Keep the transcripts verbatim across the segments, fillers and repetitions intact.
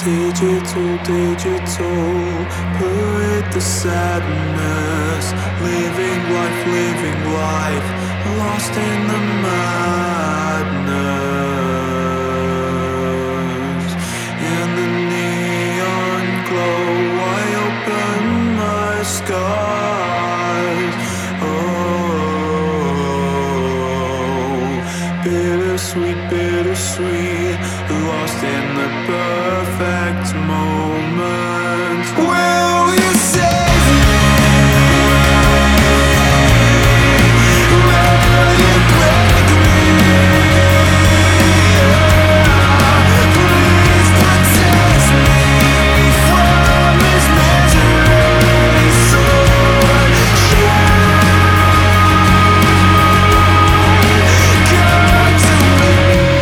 Digital, digital, parade the sadness. Living life, living life, lost in the madness. In the neon glow, I open my skies. Oh, bittersweet, bittersweet, lost in the perfect moment. Will you save me? Will you break me? Please protect me from this misery. Sunshine, come to me.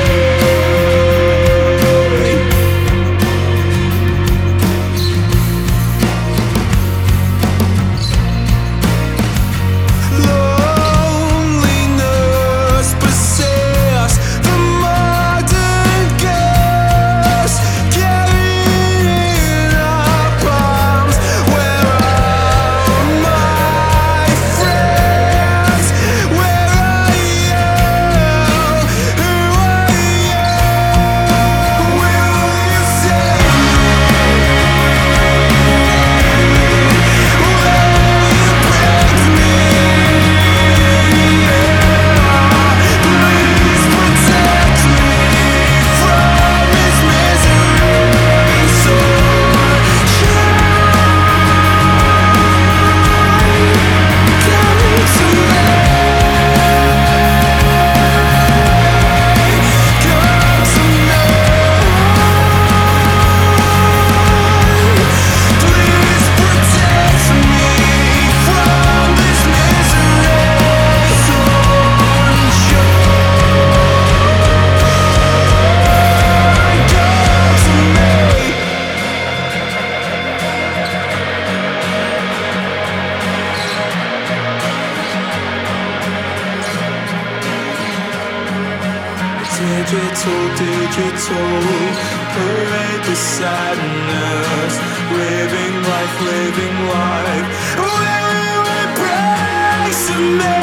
Loneliness possess the modern gas, carrying our palms. Where are my friends? Where are you? Who are you? Will you save me? Will you break me? Please protect me from this misery. Sunshine, come to me. Come to me. Please protect me from this misery. Sunshine, come to me. Digital, digital, parade the sadness. Living life, living life. Will you embrace me?